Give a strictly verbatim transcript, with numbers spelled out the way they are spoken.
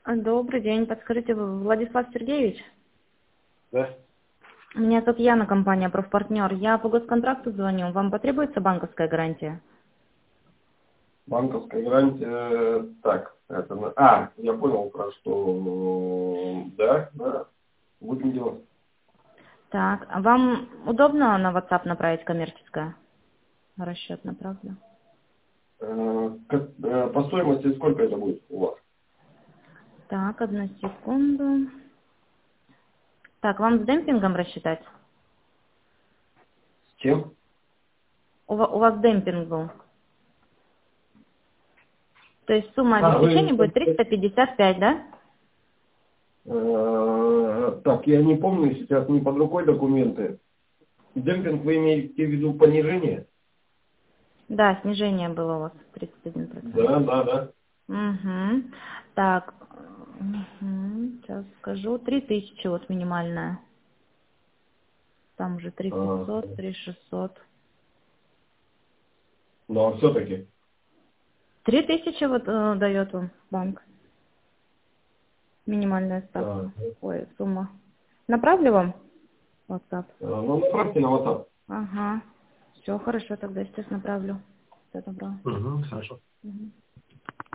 Добрый день. Подскажите, вы Владислав Сергеевич? Да. Меня зовут Яна, компания «Профпартнер». Я по госконтракту звоню. Вам потребуется банковская гарантия? Банковская гарантия. Так, это... на- А, я понял про что. Да, да. Будем делать. Так, а вам удобно на WhatsApp направить коммерческое? Расчет направлю. Э, как- э, По стоимости сколько это будет у вас? Так, одну секунду. Так, вам с демпингом рассчитать? С чем? У, ва- у вас демпинг был. То есть сумма А, обеспечения вы... будет триста пятьдесят пять, да? э, Так, я не помню, сейчас не под рукой документы. Демпинг вы имеете в виду понижение? Да, снижение было у вас тридцать один процент. Да, да, да. Угу. Так, угу. Сейчас скажу. Три тысячи вот минимальная. Там уже три А, пятьсот, три шестьсот. но все-таки. Три тысячи вот э, дает вам банк. Минимальная ставка. Ой, сумма. Направлю вам WhatsApp? Ну, направьте на WhatsApp. Ага. Все хорошо, тогда сейчас направлю. Все добро. Угу, хорошо. Мгм.